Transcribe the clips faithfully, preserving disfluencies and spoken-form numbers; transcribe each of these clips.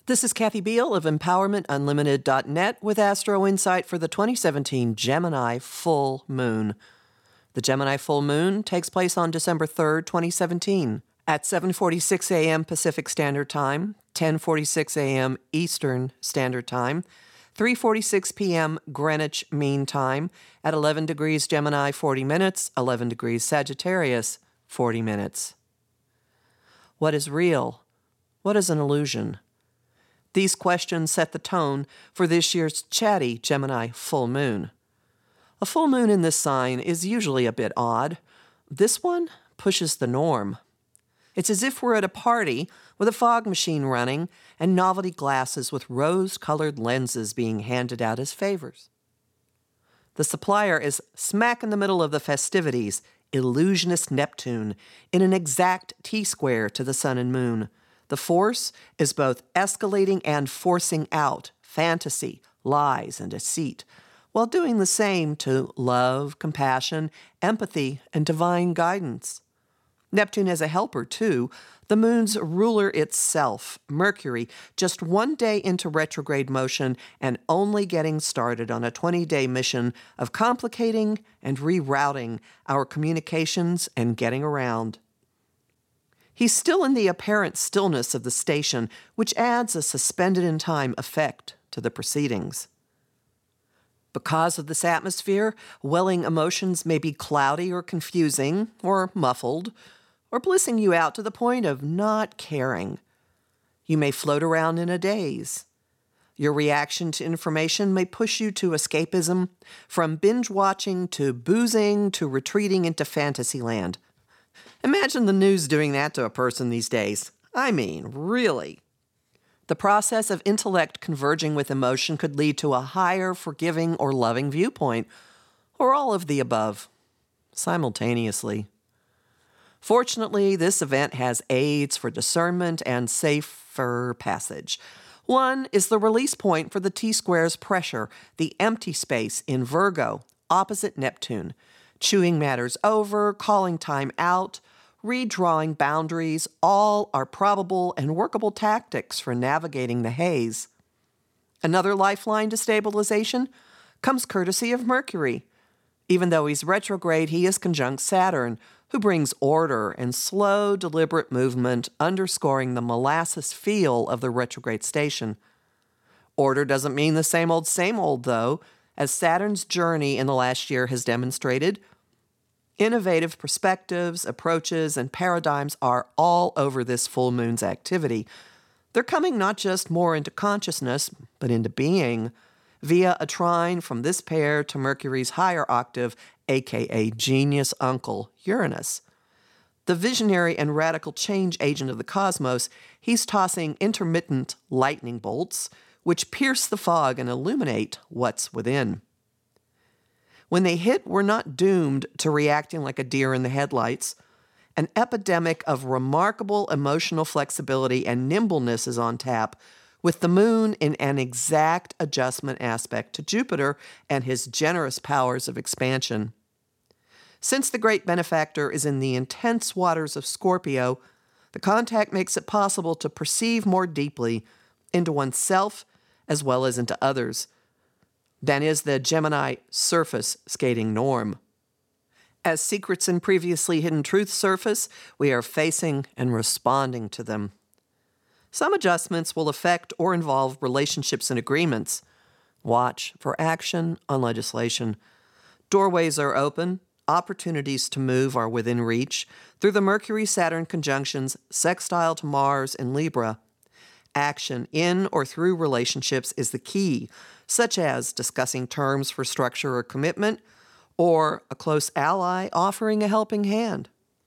This is Kathy Beal of Empowerment Unlimited dot net with Astro Insight for the twenty seventeen Gemini full moon. The Gemini full moon takes place on December third, twenty seventeen at seven forty-six a.m. Pacific Standard Time, ten forty-six a.m. Eastern Standard Time, three forty-six p.m. Greenwich Mean Time at eleven degrees Gemini, forty minutes, eleven degrees Sagittarius, forty minutes. What is real? What is an illusion? These questions set the tone for this year's chatty Gemini full moon. A full moon in this sign is usually a bit odd. This one pushes the norm. It's as if we're at a party with a fog machine running and novelty glasses with rose-colored lenses being handed out as favors. The supplier is smack in the middle of the festivities, illusionist Neptune, in an exact T-square to the sun and moon. The force is both escalating and forcing out fantasy, lies, and deceit, while doing the same to love, compassion, empathy, and divine guidance. Neptune as a helper, too, the moon's ruler itself, Mercury, just one day into retrograde motion and only getting started on a twenty-day mission of complicating and rerouting our communications and getting around. He's still in the apparent stillness of the station, which adds a suspended-in-time effect to the proceedings. Because of this atmosphere, welling emotions may be cloudy or confusing, or muffled, or blissing you out to the point of not caring. You may float around in a daze. Your reaction to information may push you to escapism, from binge-watching to boozing to retreating into fantasyland. Imagine the news doing that to a person these days. I mean, really. The process of intellect converging with emotion could lead to a higher, forgiving, or loving viewpoint, or all of the above, simultaneously. Fortunately, this event has aids for discernment and safer passage. One is the release point for the T-square's pressure, the empty space in Virgo, opposite Neptune. Chewing matters over, calling time out, redrawing boundaries, all are probable and workable tactics for navigating the haze. Another lifeline to stabilization comes courtesy of Mercury. Even though he's retrograde, he is conjunct Saturn, who brings order and slow, deliberate movement, underscoring the molasses feel of the retrograde station. Order doesn't mean the same old, same old, though, as Saturn's journey in the last year has demonstrated. Innovative perspectives, approaches, and paradigms are all over this full moon's activity. They're coming not just more into consciousness, but into being, via a trine from this pair to Mercury's higher octave, aka genius uncle, Uranus. The visionary and radical change agent of the cosmos, he's tossing intermittent lightning bolts, which pierce the fog and illuminate what's within. When they hit, we're not doomed to reacting like a deer in the headlights. An epidemic of remarkable emotional flexibility and nimbleness is on tap, with the moon in an exact adjustment aspect to Jupiter and his generous powers of expansion. Since the great benefactor is in the intense waters of Scorpio, the contact makes it possible to perceive more deeply into oneself as well as into others than is the Gemini surface skating norm. As secrets and previously hidden truths surface, we are facing and responding to them. Some adjustments will affect or involve relationships and agreements. Watch for action on legislation. Doorways are open. Opportunities to move are within reach through the Mercury-Saturn conjunctions sextile to Mars in Libra. Action in or through relationships is the key, such as discussing terms for structure or commitment, or a close ally offering a helping hand.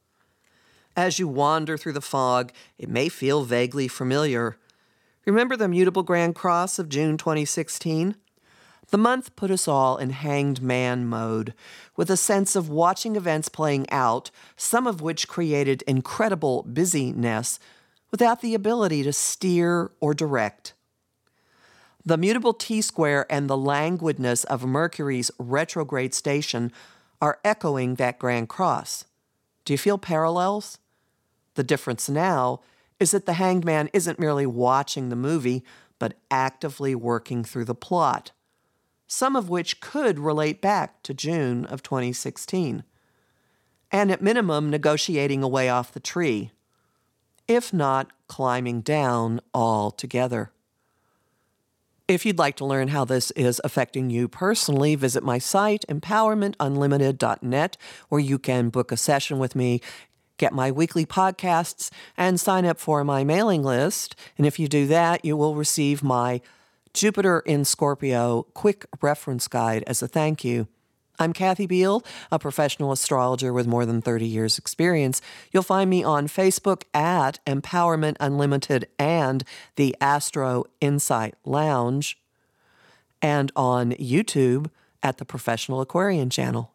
As you wander through the fog, it may feel vaguely familiar. Remember the mutable Grand Cross of June twenty sixteen? The month put us all in hanged man mode, with a sense of watching events playing out, some of which created incredible busyness, without the ability to steer or direct. The mutable T-square and the languidness of Mercury's retrograde station are echoing that Grand Cross. Do you feel parallels? The difference now is that the hanged man isn't merely watching the movie, but actively working through the plot, some of which could relate back to June of twenty sixteen, and at minimum negotiating a way off the tree, if not climbing down altogether. If you'd like to learn how this is affecting you personally, visit my site, empowerment unlimited dot net, where you can book a session with me, get my weekly podcasts, and sign up for my mailing list. And if you do that, you will receive my Jupiter in Scorpio quick reference guide as a thank you. I'm Kathy Beal, a professional astrologer with more than thirty years experience. You'll find me on Facebook at Empowerment Unlimited and the Astro Insight Lounge, and on YouTube at the Professional Aquarian channel.